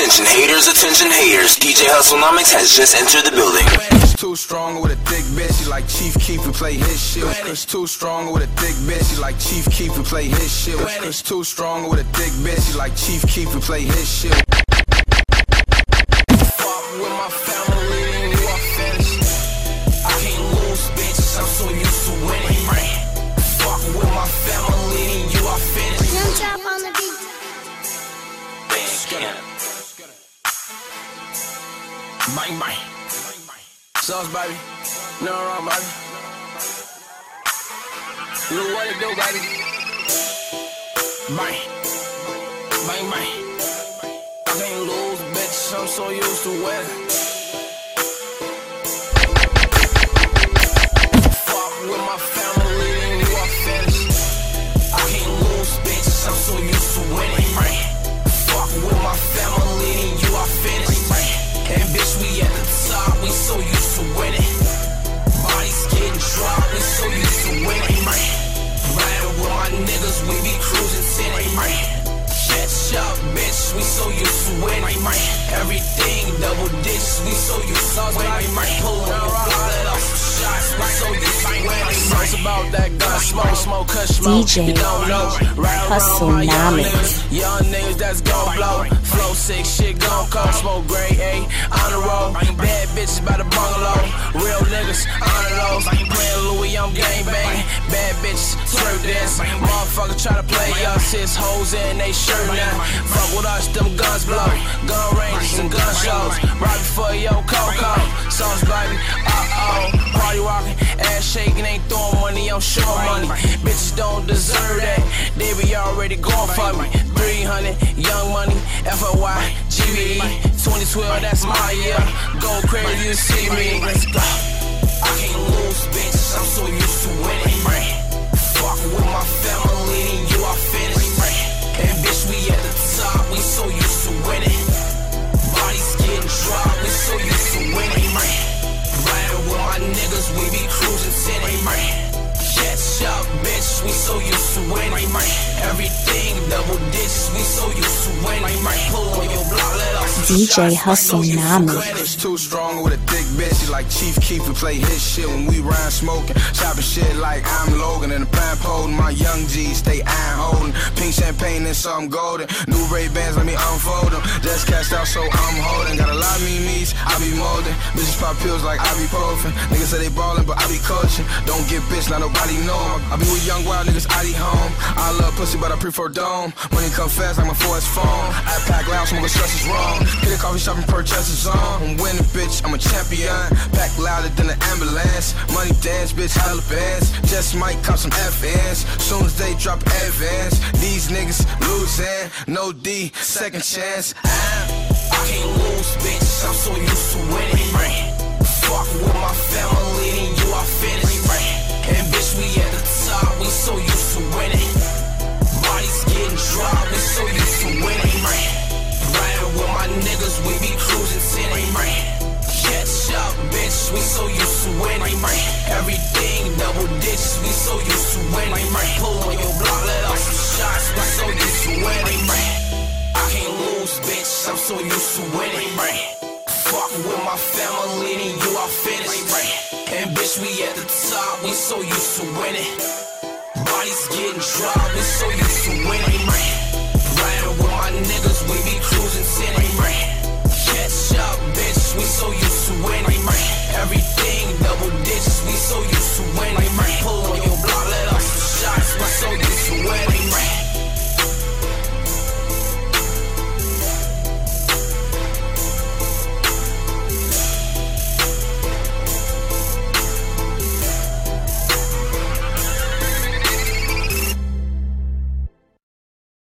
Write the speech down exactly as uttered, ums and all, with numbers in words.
Attention haters, attention haters. D J Hustlenomics has just entered the building. It's too strong with a thick bitch, she like Chief Keef and play his shit. It's too strong with a thick bitch, she like Chief Keef and play his shit. It's too strong with a thick bitch, she like Chief Keef and play his shit. Fuck with my family and you are finished. I can't lose, bitch, I'm so used to winning. Fuck with my family and you are finished. Jump drop on the beat. Bang, bang. Sauce, baby. No wrong, baby. Look what it do, baby. Bang. Bang, bang. I can't lose, bitch. I'm so used to winning. Fuck with my family and you are finished. I can't lose, bitch. I'm so used to winning. Fuck with my family and you are finished. And bitch, we at the top, we so used to winning. Bodies getting dropped, we so used to winning. Riding with my niggas, we be cruising tinted. Catch up, bitch, we so used to winning. Everything double digits, we so used to winning. Pulling your wallet off some shots, we so used to winning. Songs about that gun, smoke, smoke, cut, smoke. D J You don't know, right around my young niggas, young niggas that's gon' blow. Flow sick, shit gon' come. Smoke grade A, on the road. Bad bitches by the bungalow. Real niggas, on the lows. Playing Louis, I'm gang banging. Bad bitches, swerve dance. Motherfucker try to play us, his hoes in they shirt now. Fuck with us, them guns blow. Gun ranges and gun shows. Right before yo Coco. Sauce baby, uh oh. Party rocking, ass shaking, ain't throwing money, I'm showing money. Bitches don't deserve that, they be already going for me. three hundred, young money, F O Y, G V E. twenty twelve, that's my year. Go crazy, you see me. Let's go. I can't lose, bitch, I'm so used to winning. Fuck with my family and you are finished. And bitch, we at the top, we so used to winning. Bodies getting dropped, we so used to winning. Riding with my niggas, we be cruising tinted. Catch up, bitch, we so used to winning. Everything double digits, we so used to winning. Pull on your block, let off D J Hustlenomics. It's too strong with a thick bitch, she like Chief Keef and play his shit when we ride smoking. Chopping shit like I'm Logan and the pimp holding. My young G's stay iron holding. Pink champagne and something golden. New Ray-Bans, let me unfold them. Just cashed out, so I'm holding. Got a lot of memes, I be molding. Bitches pop pills like I be puffing. Niggas say they ballin', but I be coaching. Don't get bitch, not nobody know 'em. I be with young wild niggas, I be home. I love pussy, but I prefer dome. Money come fast like my forest phone. I pack loud, smoke stress is wrong. Hit a coffee shop and purchase is on. I'm winning, bitch, I'm a champion. Pack louder than an ambulance. Money dance, bitch, hella bands. Just might cop some F Ns. Soon as they drop advance, these niggas losing. No D, second chance. I, I can't lose, bitch, I'm so used to winning. Fuck with my family and you are finished. And bitch, we at the top, we so used to winning. Bodies getting dropped, we so used to winning. Riding with my niggas, we be cruising tinted. Catch up, bitch, we so used to winning. Everything double digits, we so used to winning. Pull on your block, let off some shots, we so used to winning. I can't lose, bitch, I'm so used to winning. Fuck with my family and you are finished. And bitch, we at the top, we so used to winning. Bodies getting dropped, we so used to winning.